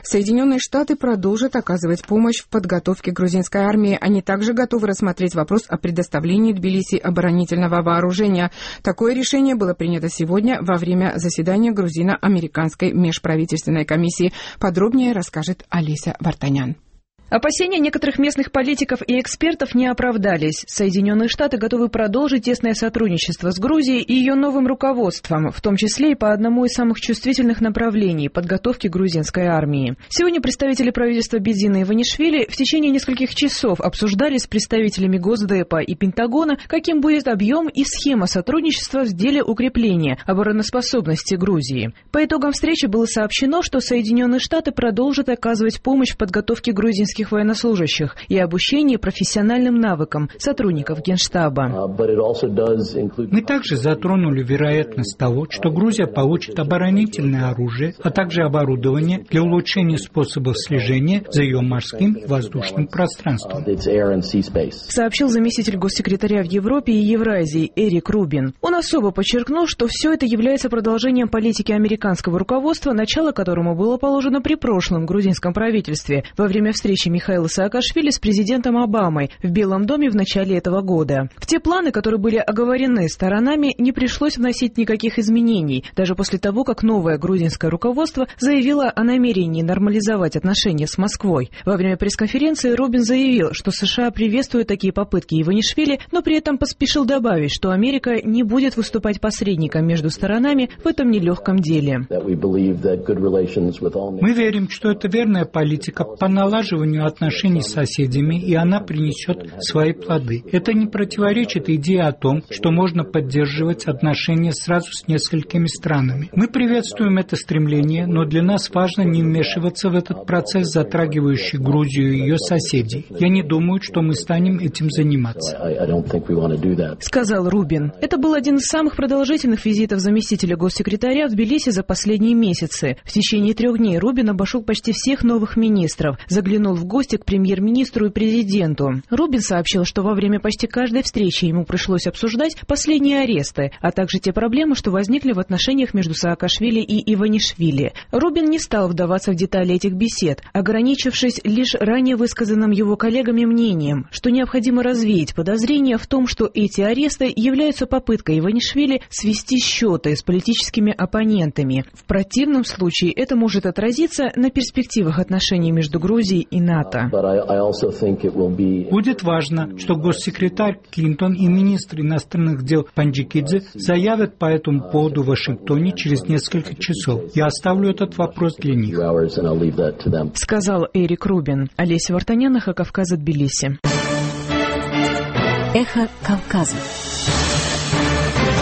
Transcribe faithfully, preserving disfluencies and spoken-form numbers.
Соединенные Штаты продолжат оказывать помощь в подготовке грузинской армии. Они также готовы рассмотреть вопрос о предоставлении Тбилиси оборонительного вооружения. Такое решение было принято сегодня во время заседания грузино-американской межправительственной комиссии. Подробнее расскажет Олеся Вартанян. Опасения некоторых местных политиков и экспертов не оправдались. Соединенные Штаты готовы продолжить тесное сотрудничество с Грузией и ее новым руководством, в том числе и по одному из самых чувствительных направлений – подготовки грузинской армии. Сегодня представители правительства Бедзина и Иванишвили в течение нескольких часов обсуждали с представителями Госдепа и Пентагона, каким будет объем и схема сотрудничества в деле укрепления обороноспособности Грузии. По итогам встречи было сообщено, что Соединенные Штаты продолжат оказывать помощь в подготовке грузинских военнослужащих и обучении профессиональным навыкам сотрудников Генштаба. Мы также затронули вероятность того, что Грузия получит оборонительное оружие, а также оборудование для улучшения способов слежения за ее морским и воздушным пространством, сообщил заместитель госсекретаря в Европе и Евразии Эрик Рубин. Он особо подчеркнул, что все это является продолжением политики американского руководства, начало которому было положено при прошлом грузинском правительстве во время встречи Михаила Саакашвили с президентом Обамой в Белом доме в начале этого года. В те планы, которые были оговорены сторонами, не пришлось вносить никаких изменений, даже после того, как новое грузинское руководство заявило о намерении нормализовать отношения с Москвой. Во время пресс-конференции Рубин заявил, что США приветствуют такие попытки Иванишвили, но при этом поспешил добавить, что Америка не будет выступать посредником между сторонами в этом нелегком деле. Мы верим, что это верная политика по налаживанию отношений с соседями, и она принесет свои плоды. Это не противоречит идее о том, что можно поддерживать отношения сразу с несколькими странами. Мы приветствуем это стремление, но для нас важно не вмешиваться в этот процесс, затрагивающий Грузию и ее соседей. Я не думаю, что мы станем этим заниматься, сказал Рубин. Это был один из самых продолжительных визитов заместителя госсекретаря в Тбилиси за последние месяцы. В течение трех дней Рубин обошел почти всех новых министров, заглянул в гости к премьер-министру и президенту. Рубин сообщил, что во время почти каждой встречи ему пришлось обсуждать последние аресты, а также те проблемы, что возникли в отношениях между Саакашвили и Иванишвили. Рубин не стал вдаваться в детали этих бесед, ограничившись лишь ранее высказанным его коллегами мнением, что необходимо развеять подозрения в том, что эти аресты являются попыткой Иванишвили свести счеты с политическими оппонентами. В противном случае это может отразиться на перспективах отношений между Грузией и НАТО. Будет важно, что госсекретарь Клинтон и министр иностранных дел Панджикидзе заявят по этому поводу в Вашингтоне через несколько часов. Я оставлю этот вопрос для них, сказал Эрик Рубин. Олеся Вартанян, Эхо Кавказа, Тбилиси. Эхо Кавказа.